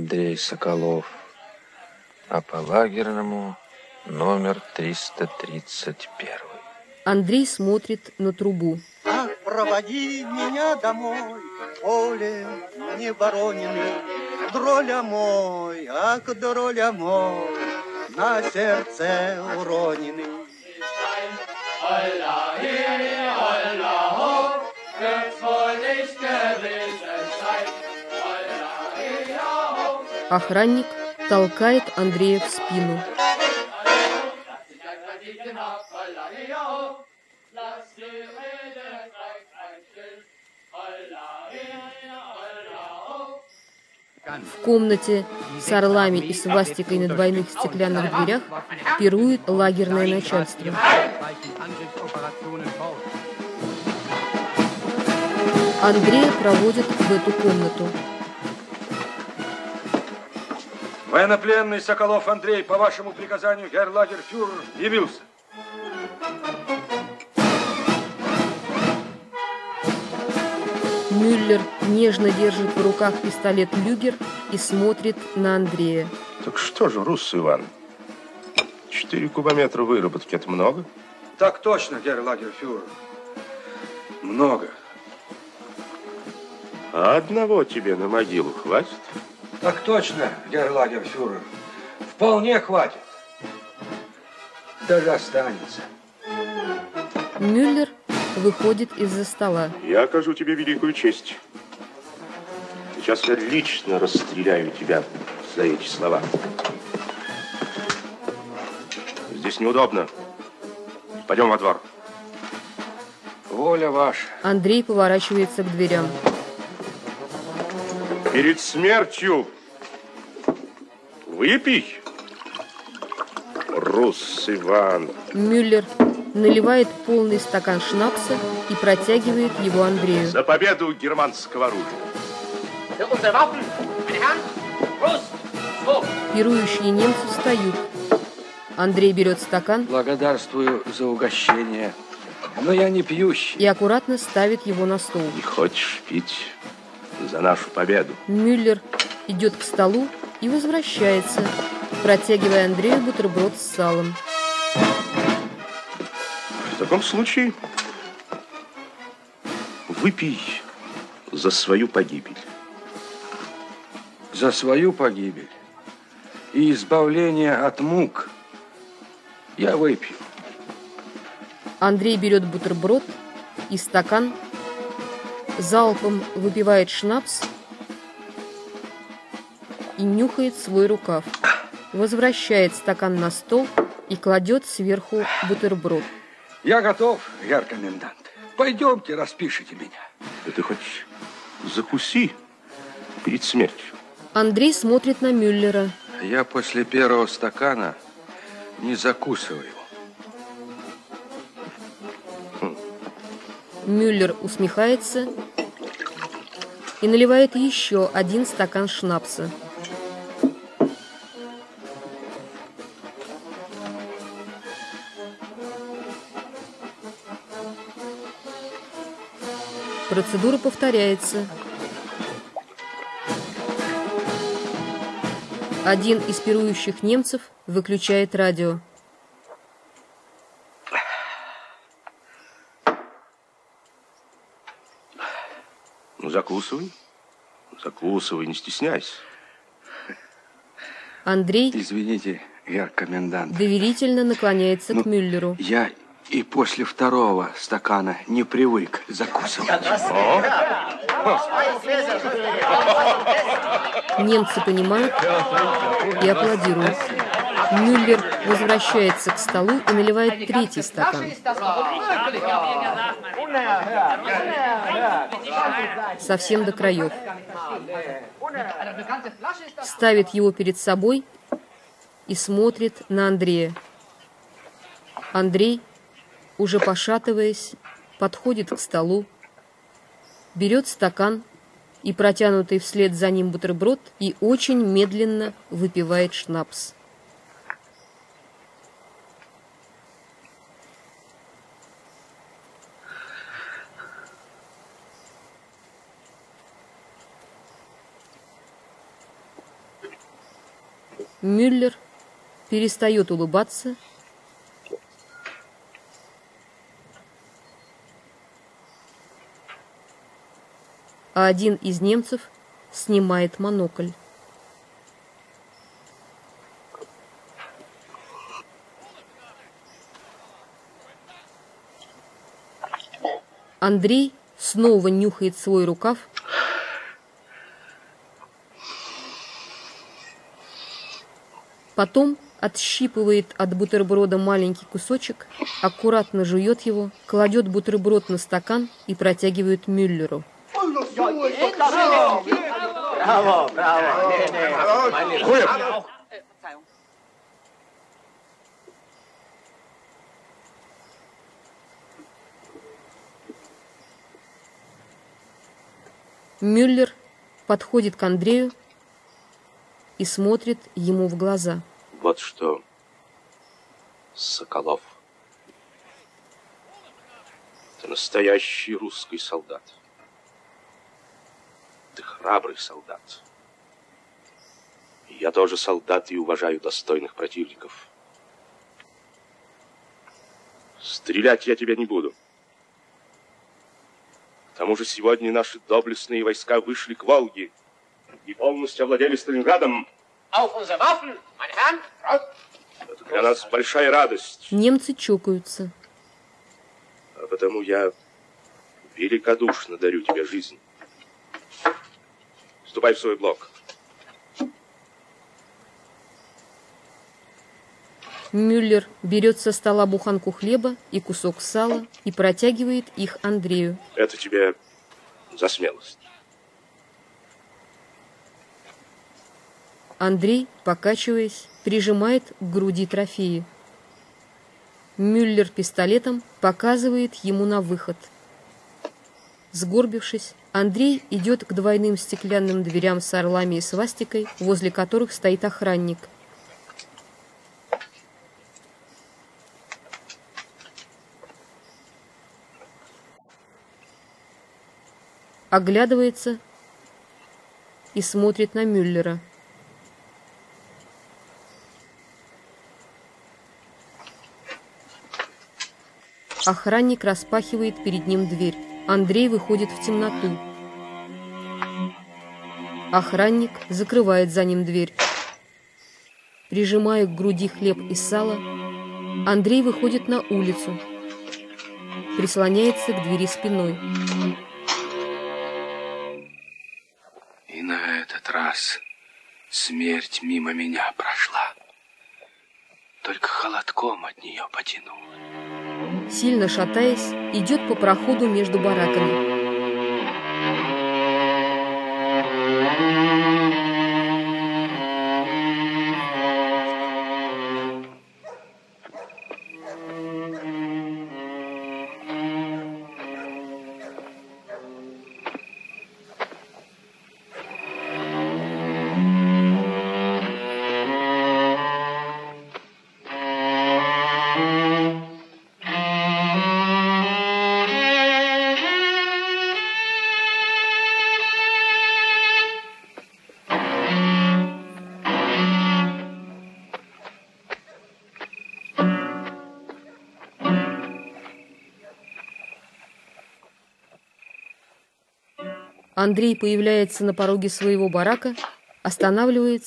Андрей Соколов, а по лагерному номер 331. Андрей смотрит на трубу. Ах, проводи меня домой, поле не Воронины, дроля мой, ах, дроля мой, на сердце уронены. Охранник толкает Андрея в спину. В комнате с орлами и свастикой на двойных стеклянных дверях пирует лагерное начальство. Андрея проводят в эту комнату. Военнопленный Соколов Андрей, по вашему приказанию, герр-лагерфюрер явился. Мюллер нежно держит в руках пистолет «Люгер» и смотрит на Андрея. Так что же, Русс Иван, 4 кубометра выработки – это много? Так точно, герр-лагерфюрер. Много. А одного тебе на могилу хватит? Так точно, герр-лагерфюрер. Вполне хватит. Даже останется. Мюллер выходит из-за стола. Я окажу тебе великую честь. Сейчас я лично расстреляю тебя за эти слова. Здесь неудобно. Пойдем во двор. Воля ваша. Андрей поворачивается к дверям. Перед смертью выпей, Русс Иван. Мюллер наливает полный стакан шнапса и протягивает его Андрею. За победу германского оружия. Пирующие немцы встают. Андрей берет стакан. Благодарствую за угощение, но я не пьющий. И аккуратно ставит его на стол. Не хочешь пить за нашу победу? Мюллер идет к столу и возвращается, протягивая Андрею бутерброд с салом. В таком случае выпей за свою погибель. За свою погибель и избавление от мук я выпью. Андрей берет бутерброд и стакан, залпом выпивает шнапс и нюхает свой рукав. Возвращает стакан на стол и кладет сверху бутерброд. Я готов, герр-комендант. Пойдемте, распишите меня. Да ты хоть закуси перед смертью. Андрей смотрит на Мюллера. Я после первого стакана не закусываю. Мюллер усмехается и наливает еще один стакан шнапса. Процедура повторяется. Один из пирующих немцев выключает радио. Ну, закусывай. Закусывай, не стесняйся. Андрей, извините, герр-комендант, доверительно наклоняется к Мюллеру. Я и после второго стакана не привык закусывать. Немцы понимают и аплодируют. Мюллер возвращается к столу и наливает третий стакан. Совсем до краев. Ставит его перед собой и смотрит на Андрея. Андрей, уже пошатываясь, подходит к столу, берет стакан и протянутый вслед за ним бутерброд и очень медленно выпивает шнапс. Мюллер перестает улыбаться а один из немцев снимает монокль. Андрей снова нюхает свой рукав. Потом отщипывает от бутерброда маленький кусочек, аккуратно жует его, кладет бутерброд на стакан и протягивает Мюллеру. Браво, браво. Мюллер подходит к Андрею и смотрит ему в глаза. Вот что, Соколов, ты настоящий русский солдат. Ты храбрый солдат. И я тоже солдат и уважаю достойных противников. Стрелять я тебя не буду. К тому же сегодня наши доблестные войска вышли к Волге и полностью овладели Сталинградом. Это для нас большая радость. Немцы чокаются. А потому я великодушно дарю тебе жизнь. Вступай в свой блок. Мюллер берет со стола буханку хлеба и кусок сала и протягивает их Андрею. Это тебе за смелость. Андрей, покачиваясь, прижимает к груди трофеи. Мюллер пистолетом показывает ему на выход. Сгорбившись, Андрей идет к двойным стеклянным дверям с орлами и свастикой, возле которых стоит охранник. Оглядывается и смотрит на Мюллера. Охранник распахивает перед ним дверь. Андрей выходит в темноту. Охранник закрывает за ним дверь. Прижимая к груди хлеб и сало, Андрей выходит на улицу, прислоняется к двери спиной. И на этот раз смерть мимо меня прошла. Только холодком от нее потянуло. Сильно шатаясь, идет по проходу между бараками. Андрей появляется на пороге своего барака, останавливается